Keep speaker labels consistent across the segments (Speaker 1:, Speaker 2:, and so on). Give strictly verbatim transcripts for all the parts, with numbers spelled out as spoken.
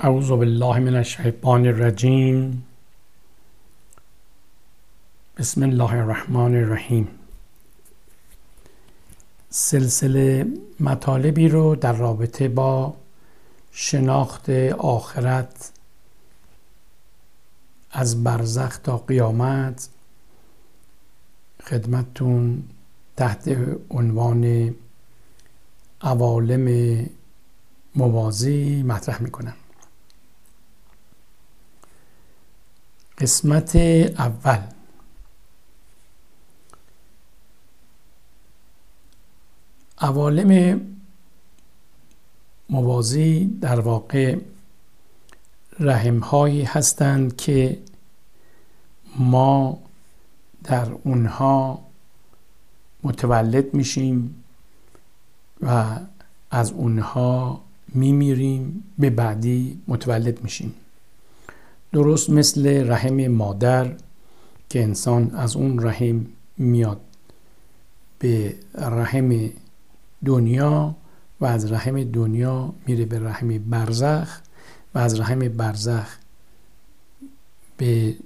Speaker 1: اعوذ بالله من الشیطان الرجیم. بسم الله الرحمن الرحیم. سلسله مطالبی رو در رابطه با شناخت آخرت از برزخ تا قیامت خدمتتون تحت عنوان عوالم موازی مطرح میکنم. قسمت اول، عوالم موازی در واقع رحم‌هایی هستند که ما در اونها متولد میشیم و از اونها میمیریم، به بعدی متولد میشیم. درست مثل رحم مادر که انسان از اون رحم میاد به رحم دنیا و از رحم دنیا میره به رحم برزخ و از رحم برزخ به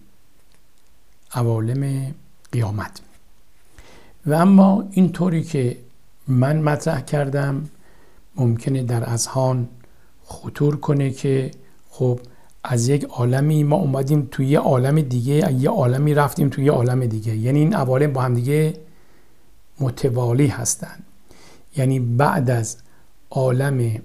Speaker 1: عوالم قیامت. و اما اینطوری که من مطرح کردم ممکنه در اذهان خطور کنه که خب از یک عالمی ما اومدیم توی یه عالم دیگه، یه عالمی رفتیم توی یه عالم دیگه، یعنی این عوالم با هم دیگه متوالی هستند. یعنی بعد از عالم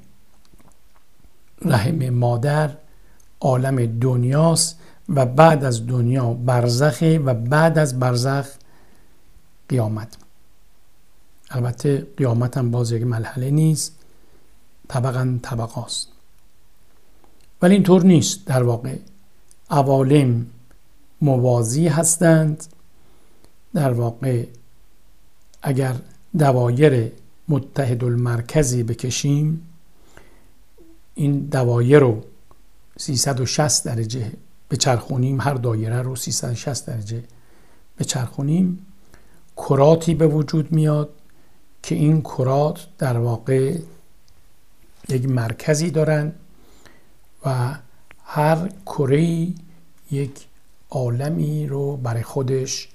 Speaker 1: رحم مادر عالم دنیاست و بعد از دنیا برزخه و بعد از برزخ قیامت. البته قیامت هم باز یک مرحله نیست، طبقاً طبقاست، ولی اینطور نیست. در واقع عوالم موازی هستند. در واقع اگر دوایر متحد المرکزی بکشیم، این دوایر رو سیصد و شصت درجه بچرخونیم، هر دایره رو سیصد و شصت درجه بچرخونیم، کراتی به وجود میاد که این کرات در واقع یک مرکزی دارن و هر کره‌ای یک عالمی رو برای خودش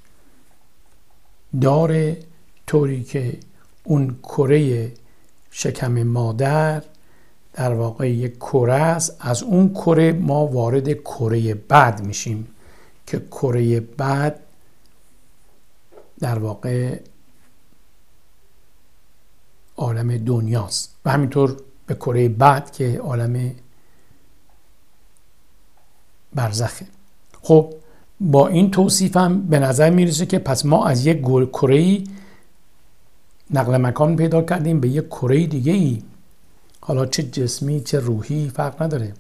Speaker 1: داره، طوری که اون کره شکم مادر در واقع یک کره است. از اون کره ما وارد کره بعد میشیم که کره بعد در واقع عالم دنیاست و همینطور به کره بعد که عالم برزخه. خب با این توصیف هم به نظر میرسه که پس ما از یک کره‌ای نقل مکان پیدا کردیم به یک کره دیگه ای، حالا چه جسمی چه روحی فرق نداره.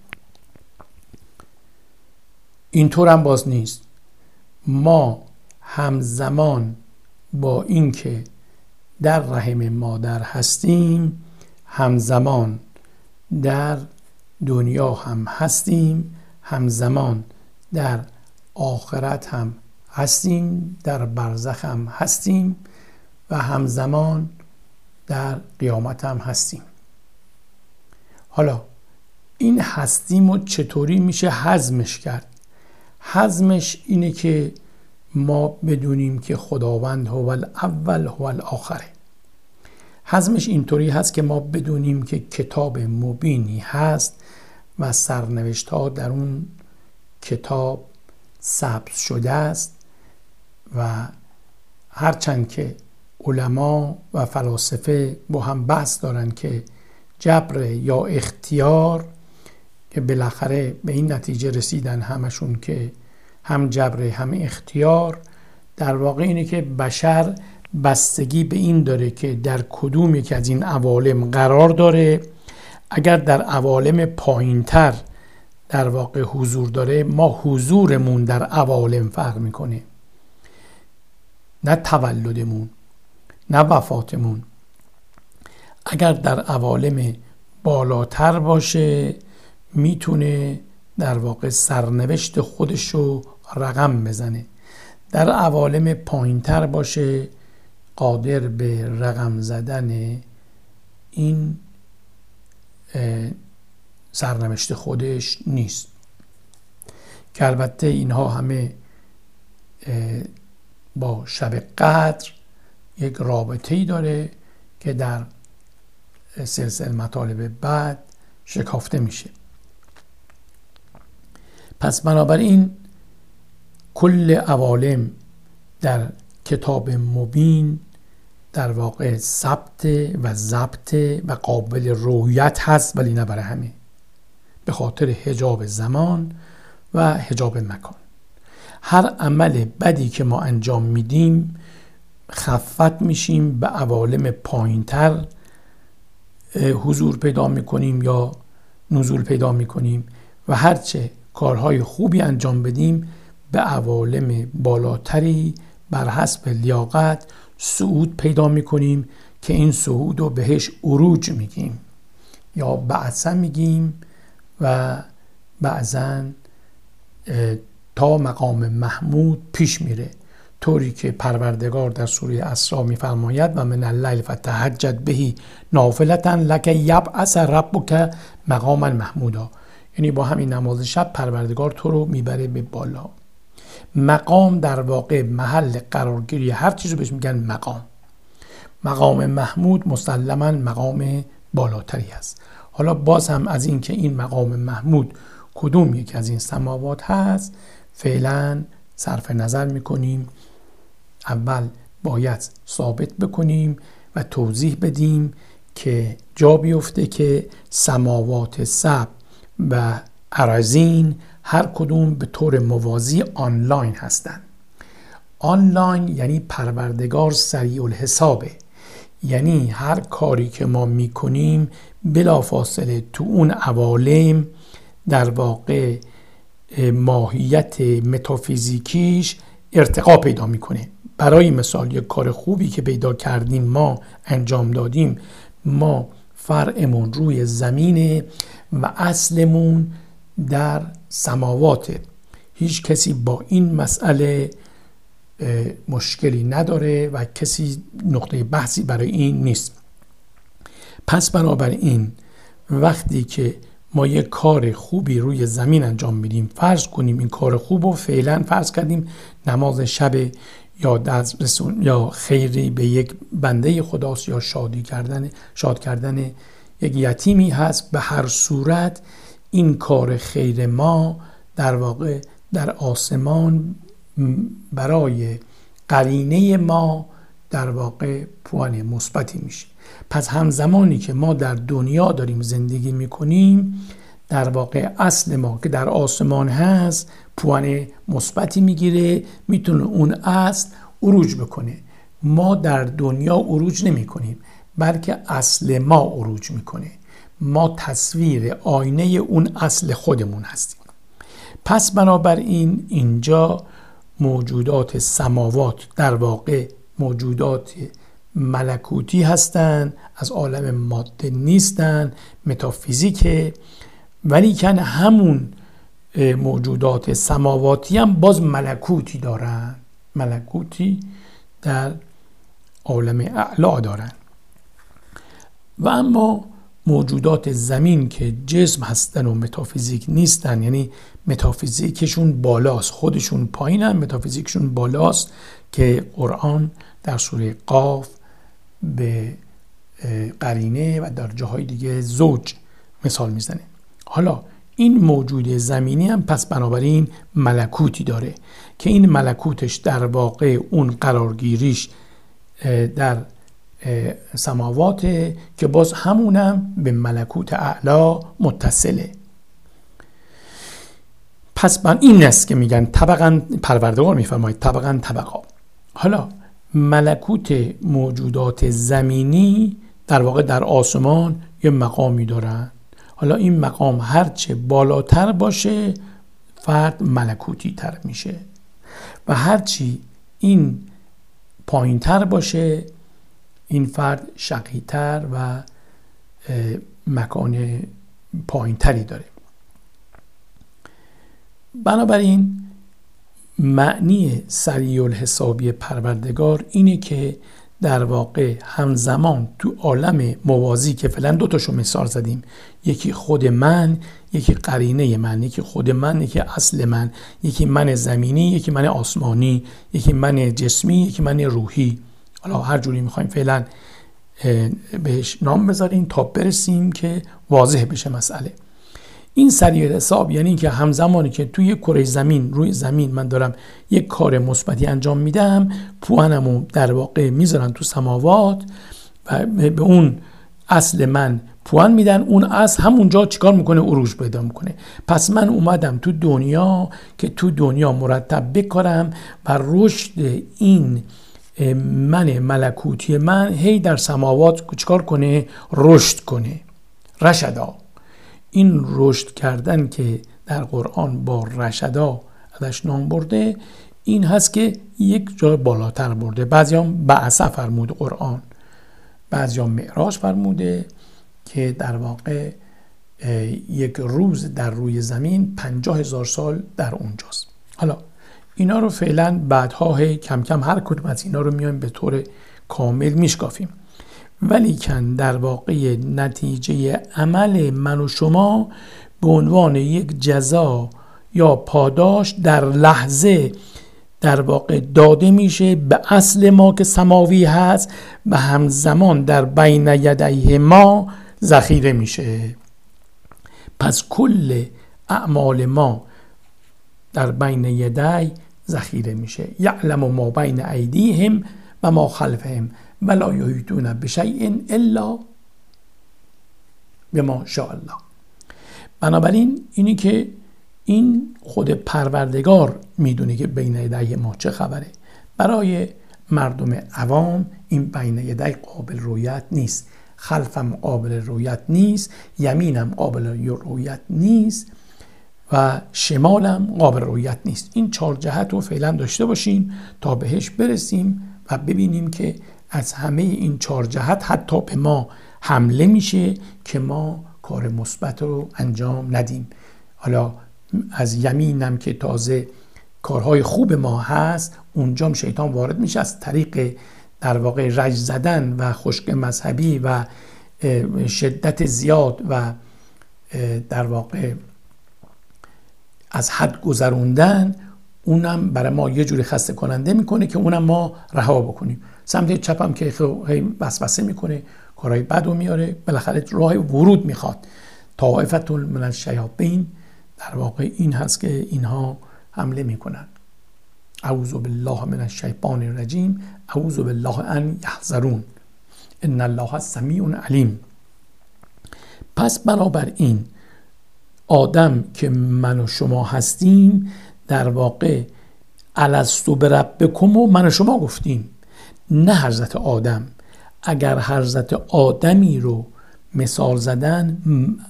Speaker 1: اینطور هم باز نیست. ما همزمان با اینکه در رحم مادر هستیم همزمان در دنیا هم هستیم، همزمان در آخرت هم هستیم، در برزخ هم هستیم و همزمان در قیامت هم هستیم. حالا این هستیم و چطوری میشه هضمش کرد؟ هضمش اینه که ما بدونیم که خداوند هو الاول هو الاخره. هضمش اینطوری هست که ما بدونیم که کتاب مبینی هست و سرنوشت ها در اون کتاب ثبت شده است و هرچند که علما و فلاسفه با هم بحث دارن که جبر یا اختیار، که بالاخره به این نتیجه رسیدن همشون که هم جبر هم اختیار، در واقع اینه که بشر بستگی به این داره که در کدوم یک از این عوالم قرار داره. اگر در عوالم پایین‌تر در واقع حضور داره، ما حضورمون در عوالم فرق میکنه، نه تولدمون نه وفاتمون. اگر در عوالم بالاتر باشه میتونه در واقع سرنوشت خودشو رقم بزنه. در عوالم پایین‌تر باشه قادر به رقم زدن این سرنوشت خودش نیست، که البته اینها همه با شب قدر یک رابطه‌ای داره که در سلسله مطالب بعد شکافته میشه. پس بنابراین کل عوالم در کتاب مبین در واقع ثبت و ضبط و قابل رؤیت هست، ولی نه برای همه، به خاطر حجاب زمان و حجاب مکان. هر عمل بدی که ما انجام میدیم خفت میشیم، به عوالم پایینتر حضور پیدا میکنیم یا نزول پیدا میکنیم و هرچه کارهای خوبی انجام بدیم به عوالم بالاتری بر حسب لیاقت صعود پیدا میکنیم که این صعود رو بهش عروج میگیم یا بعثا میگیم و بعضا تا مقام محمود پیش میره، طوری که پروردگار در سوره اسراء میفرماید و من اللیل فتهجد به نافلة لک یبعث ربک مقاما محمودا، یعنی با همین نماز شب پروردگار تو رو میبره به بالا. مقام در واقع محل قرارگیری هر چیزو بهش میگن مقام. مقام محمود مسلما مقام بالاتری است. حالا باز هم از این که این مقام محمود کدوم یک از این سماوات هست فعلا صرف نظر میکنیم. اول باید ثابت بکنیم و توضیح بدیم که جا بیفته که سماوات سبع و ارضین هر کدوم به طور موازی آنلاین هستند. آنلاین یعنی پروردگار سریع الحسابه، یعنی هر کاری که ما میکنیم بلافاصله تو اون عوالم در واقع ماهیت متافیزیکیش ارتقا پیدا میکنه. برای مثال یک کار خوبی که پیدا کردیم ما انجام دادیم، ما فرعمون روی زمینه و اصلمون در سماواته. هیچ کسی با این مسئله مشکلی نداره و کسی نقطه بحثی برای این نیست. پس بنابراین وقتی که ما یک کار خوبی روی زمین انجام میدیم، فرض کنیم این کار خوب رو فعلا فرض کردیم نماز شب یا رسون یا خیری به یک بنده خداست یا شادی کردن شاد کردن یک یتیمی هست، به هر صورت این کار خیر ما در واقع در آسمان برای قرینه ما در واقع پوان مثبتی میشه. پس همزمانی که ما در دنیا داریم زندگی میکنیم در واقع اصل ما که در آسمان هست پوان مثبتی میگیره، میتونه اون اصل عروج بکنه. ما در دنیا عروج نمی کنیم بلکه اصل ما عروج میکنه. ما تصویر آینه اون اصل خودمون هستیم. پس بنابراین اینجا موجودات سماوات در واقع موجودات ملکوتی هستند، از عالم ماده نیستند، متافیزیکه، ولی کن همون موجودات سماواتی هم باز ملکوتی دارن، ملکوتی در عالم اعلا دارن. و اما موجودات زمین که جسم هستن و متافیزیک نیستن، یعنی متافیزیکشون بالاست، خودشون پایینن، متافیزیکشون بالاست، که قرآن در سوره قاف به قرینه و در جاهای دیگه زوج مثال میزنه. حالا این موجود زمینی هم پس بنابراین ملکوتی داره که این ملکوتش در واقع اون قرارگیریش در سماواته که باز همونم به ملکوت اعلا متصله. پس من این است که میگن طبقاً، پروردگار میفرماید طبقاً طبقا. حالا ملکوت موجودات زمینی در واقع در آسمان یه مقامی دارن. حالا این مقام هرچه بالاتر باشه فرد ملکوتی تر میشه و هرچی این پایین تر باشه این فرد شقی تر و مکان پایین تری داره. بنابراین معنی سریع الحسابی پروردگار اینه که در واقع همزمان تو عالم موازی که فعلا دو تاشو مثال زدیم، یکی خود من، یکی قرینه من، یکی خود من، یکی اصل من، یکی من زمینی، یکی من آسمانی، یکی من جسمی، یکی من روحی. حالا هر جوری میخوایم فعلا بهش نام بذاریم تا برسیم که واضح بشه مسئله. این سریع حساب یعنی که همزمانی که توی کره زمین، روی زمین من دارم یک کار مثبتی انجام میدم، پوانمو در واقع میذارن تو سماوات و به اون اصل من پوان میدن، اون اصل همونجا چیکار میکنه؟ عروج پیدا میکنه. پس من اومدم تو دنیا که تو دنیا مرتب بکارم و رشد این من ملکوتی من هی در سماوات چیکار کنه؟ رشد کنه. رشدا، این رشد کردن که در قرآن با رشدا ازش نام برده، این هست که یک جای بالاتر برده. بعضیام بعث فرموده قرآن، بعضیام معراج فرموده که در واقع یک روز در روی زمین پنجاه هزار سال در اونجاست. حالا اینا رو فعلا بعدها کم کم هر کدوم از اینا رو میایم به طور کامل میشکافیم. ولی کن در واقع نتیجه عمل من و شما به عنوان یک جزا یا پاداش در لحظه در واقع داده میشه به اصل ما که سماوی هست و همزمان در بین یدیه ما ذخیره میشه. پس کل اعمال ما در بین یدی ذخیره میشه. یعلم ما بین ایدیهم و ما خلفهم ولا یحیطون بشیء الا بما شاء الله. بنابراین اینی که این خود پروردگار میدونه که بین یدی ما چه خبره. برای مردم عوام این بین یدی قابل رؤیت نیست، خلفم قابل رؤیت نیست، یمینم قابل رؤیت نیست و شمالم قابل رؤیت نیست. این چهار جهت رو فعلا داشته باشیم تا بهش برسیم و ببینیم که از همه این چهار جهت حتی به ما حمله میشه که ما کار مثبت رو انجام ندیم. حالا از یمینم که تازه کارهای خوب ما هست، اونجام شیطان وارد میشه از طریق در واقع رج زدن و خشک مذهبی و شدت زیاد و در واقع از حد گذروندن، اونم برای ما یه جوری خسته کننده میکنه که اونم ما رها بکنیم. سمت چپم که هی وسوسه میکنه، کارهای بد رو میاره، بالاخره راه ورود میخواد. طائفة من الشیاطین، در واقع این هست که اینها حمله میکنن. اعوذ بالله من الشیطان الرجیم، اعوذ بالله ان یحضرون، ان الله سمیع علیم. پس بنابراین آدم که من و شما هستیم در واقع الستو بربکم و من و شما گفتیم، نه حضرت آدم. اگر حضرت آدمی رو مثال زدن،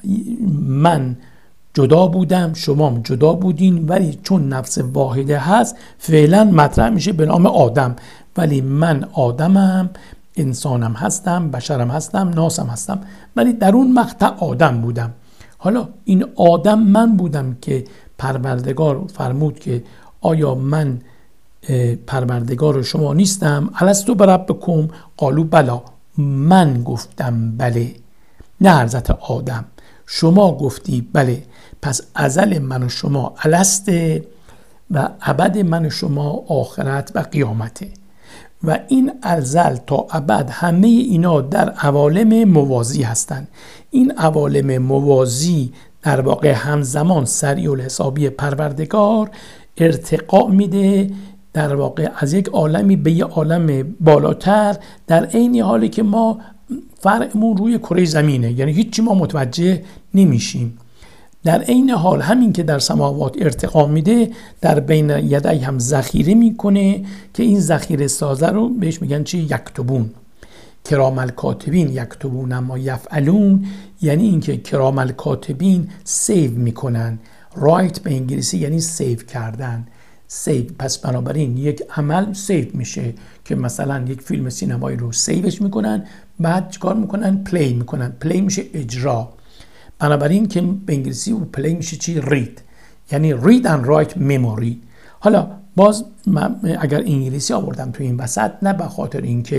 Speaker 1: من جدا بودم شما جدا بودین، ولی چون نفس واحده هست فعلا مطرح میشه به نام آدم. ولی من آدمم، انسانم هستم، بشرم هستم، ناسم هستم، ولی در اون مقطع آدم بودم. حالا این آدم من بودم که پروردگار فرمود که آیا من پروردگار شما نیستم؟ الستو بربکم قالوا بلا، من گفتم بله، نه حضرت آدم. شما گفتی بله. پس ازل من و شما السته و ابد من و شما آخرت و قیامته. و این ازل تا ابد همه اینا در عوالم موازی هستند. این عوالم موازی در واقع همزمان سریع الحسابی پروردگار ارتقا میده در واقع از یک عالمی به یک عالم بالاتر، در عین حالی که ما فرعمون روی کره زمینه، یعنی هیچی ما متوجه نمیشیم. در عین حال همین که در سماوات ارتقا میده، در بین یدی هم ذخیره میکنه که این ذخیره سازه رو بهش میگن چی؟ یکتبون. کرام الکاتبین یکتبون ما یفعلون، یعنی اینکه کرام الکاتبین سیو میکنن. رایت به انگلیسی یعنی سیو کردن، سیو. پس بنابراین یک عمل سیو میشه که مثلا یک فیلم سینمایی رو سیوش میکنن، بعد چیکار میکنن؟ پلی میکنن. پلی میشه اجرا. بنابراین که به انگلیسی و پلی میشه چی؟ رید، یعنی read and write memory. حالا باز اگر انگلیسی آوردم تو این وسط، نه به خاطر اینکه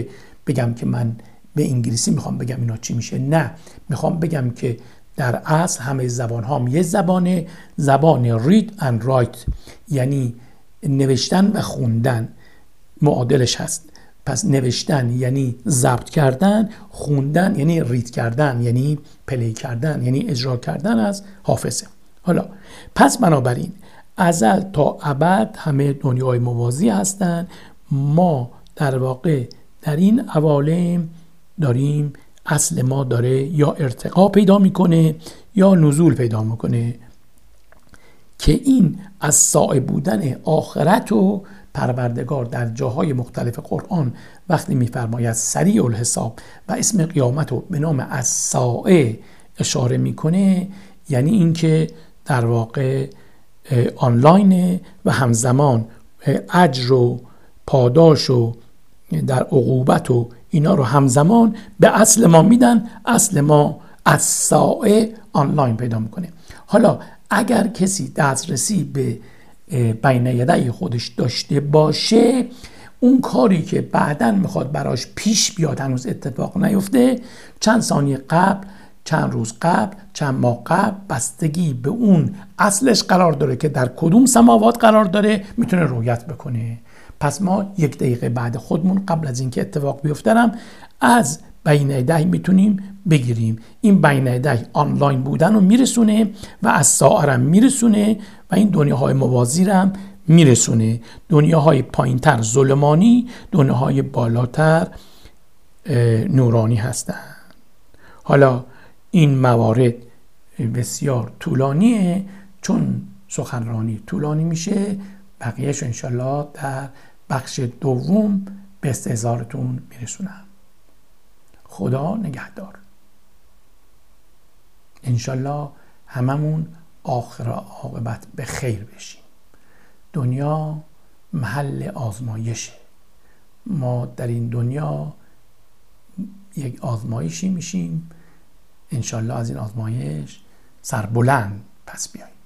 Speaker 1: بگم که من به انگلیسی میخوام بگم اینا چی میشه. نه، میخوام بگم که در اصل همه زبان ها هم یه زبانه، زبان read and write، یعنی نوشتن و خوندن معادلش هست. پس نوشتن یعنی ضبط کردن، خوندن یعنی رید کردن، یعنی پلی کردن، یعنی اجرا کردن از حافظه. حالا پس بنابراین ازل تا ابد همه دنیای موازی هستن. ما در واقع در این عوالم داریم، اصل ما داره یا ارتقا پیدا میکنه یا نزول پیدا میکنه، که این از سایه بودن آخرت و پروردگار در جاهای مختلف قرآن وقتی میفرماید سریع الحساب و اسم قیامت رو به نام الساعه اشاره میکنه، یعنی اینکه در واقع آنلاینه و همزمان اجر و پاداش و در عقوبت و اینا رو همزمان به اصل ما میدن. اصل ما از ساعه آنلاین پیدا میکنه. حالا اگر کسی دسترسی به بین یدی خودش داشته باشه، اون کاری که بعداً میخواد براش پیش بیاد هنوز اتفاق نیفته، چند ثانیه قبل، چند روز قبل، چند ماه قبل، بستگی به اون اصلش قرار داره که در کدوم سماوات قرار داره، میتونه رؤیت بکنه. پس ما یک دقیقه بعد خودمون قبل از اینکه اتفاق بیفترم از بین یدی میتونیم بگیریم. این بین یدی آنلاین بودن رو میرسونه و از ساعه هم میرسونه و این دنیاهای موازی رو هم میرسونه. دنیاهای پایینتر ظلمانی، دنیاهای بالاتر نورانی هستند. حالا این موارد بسیار طولانیه، چون سخنرانی طولانی میشه، بقیهش انشالله در بخش دوم به استحضارتون میرسونم. خدا نگهدار. انشالله هممون آخر عاقبت به خیر بشیم. دنیا محل آزمایشه. ما در این دنیا یک آزمایشی میشیم، انشالله از این آزمایش سربلند پس بیاییم.